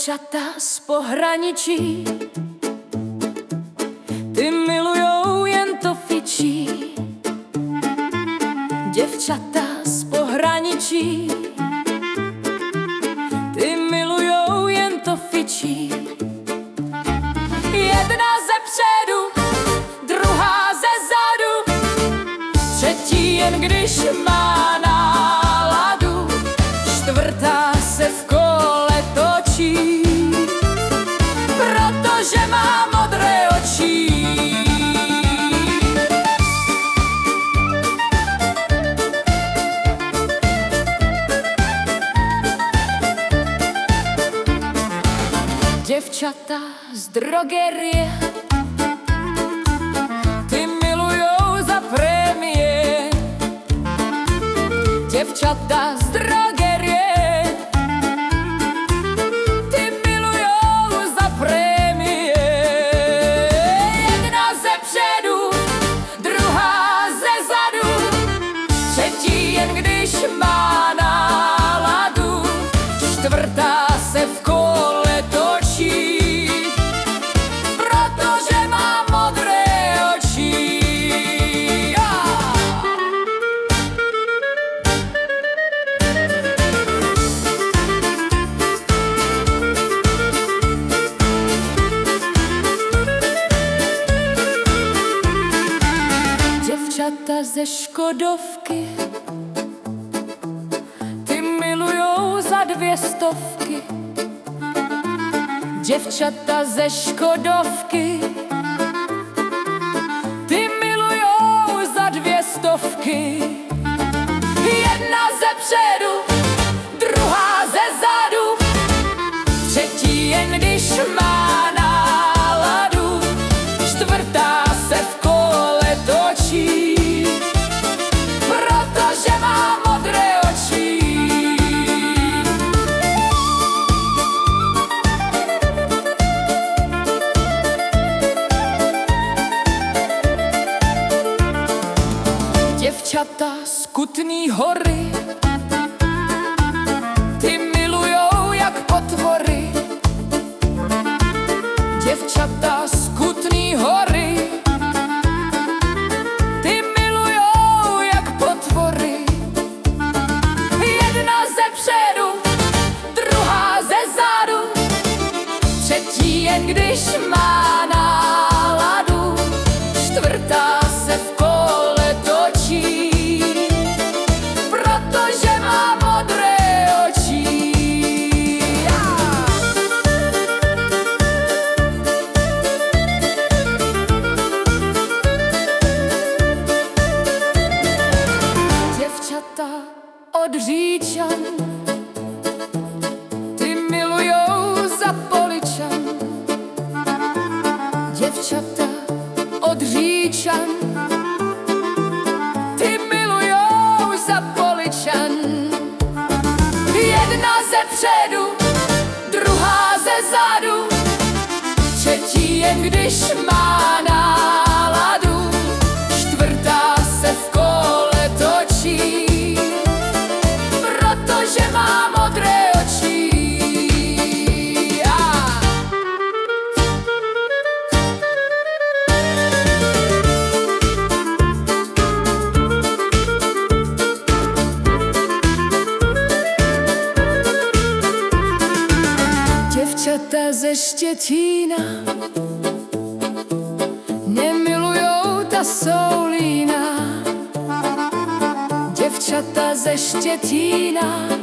Děvčata z pohraničí, ty milujou, jen to fičí. Děvčata z pohraničí, ty milujou, jen to fičí. Jedna ze předu, druhá ze zadu, třetí jen když má náladu, čtvrtá se v kole točí, protože má modré oči. Děvčata z drogerie, ty milujou za prémie. Děvčata z drogerie, ty milujou za prémie. Jedna ze předu, druhá ze zadu, třetí jen když má náladu, čtvrtá se v kole točí, protože má modré oči. Děvčata ze Škodovky, ty milujou za 200. Děvčata ze Škodovky, ty milujou za 200. Jedna ze předu, druhá ze zadu, třetí jen když má náladu, čtvrtá se v kole točí, protože má modré oči. Děvčata z Kutný Hory, ty milujou jak potvory. Děvčata z Kutný Hory, ty milujou jak potvory. Jedna ze předu, druhá ze zadu, třetí jen když má náladu, čtvrtá se v kole točí, protože má modré oči. Děvčata od Říčan, ty milujou za Poličan. Děvčata od Říčan, ty milujou za Poličan. Jedna ze předu, druhá ze zadu, třetí jen když má náladu, čtvrtá se v kole točí, protože má modré oči. Děvčata ze Štětína, nemilujou ta jsou líná. Děvčata ze Štětína,